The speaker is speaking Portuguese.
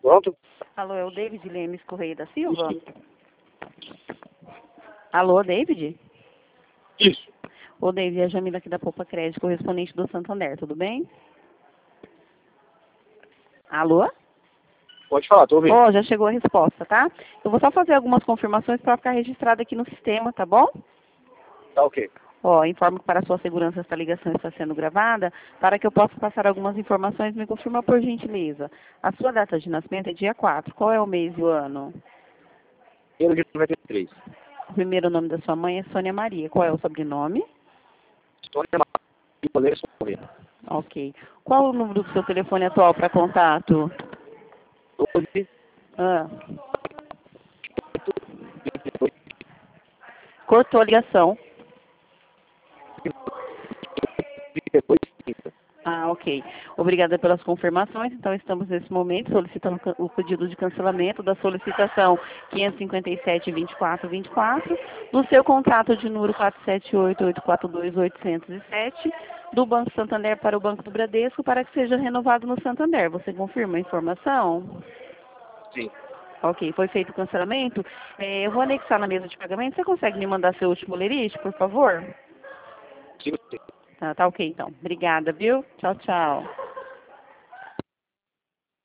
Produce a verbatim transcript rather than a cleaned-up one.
Pronto? Alô, é o David Lemes Correia da Silva? Alô, David? Isso. Ô, David, é a Jamila aqui da Poupa Crédito, correspondente do Santander, tudo bem? Alô? Pode falar, tô ouvindo. Ó, já chegou a resposta, tá? Eu vou só fazer algumas confirmações para ficar registrado aqui no sistema, tá bom? Tá ok. Ó, informo que para a sua segurança esta ligação está sendo gravada. Para que eu possa passar algumas informações, me confirma por gentileza. A sua data de nascimento é dia quatro. Qual é o mês e o ano? Eu de noventa e três. O primeiro nome da sua mãe é Sônia Maria. Qual é o sobrenome? Sônia Maria Moreira Sombra. Ok. Qual o número do seu telefone atual para contato? doze, Ah. Cortou a ligação. trinta e dois, trinta. Ah, ok. Obrigada pelas confirmações. Então, estamos nesse momento solicitando o pedido de cancelamento da solicitação quinhentos e cinquenta e sete, vinte e quatro, vinte e quatro, do seu contrato de número quatro sete oito, oito quatro dois, oito zero sete, do Banco Santander para o Banco do Bradesco, para que seja renovado no Santander. Você confirma a informação? Sim. Ok, foi feito o cancelamento. É, eu vou anexar na mesa de pagamento. Você consegue me mandar seu último lerite, por favor? Sim, sim. Tá, tá ok, então. Obrigada, viu? Tchau, tchau.